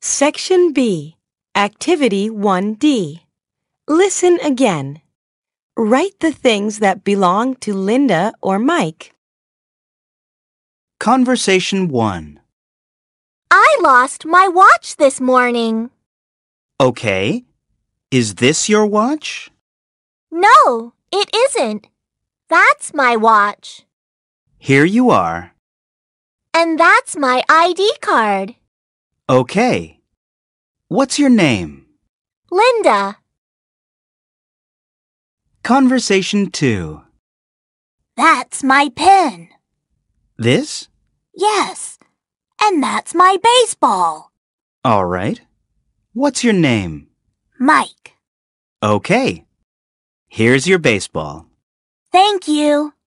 Section B, Activity 1D. Listen again. Write the things that belong to Linda or Mike. Conversation 1. I lost my watch this morning. Okay. Is this your watch? No, it isn't. That's my watch. Here you are. And that's my ID card. Okay. What's your name? Linda. Conversation 2. That's my pen. This? Yes. And that's my baseball. All right. What's your name? Mike. Okay. Here's your baseball. Thank you.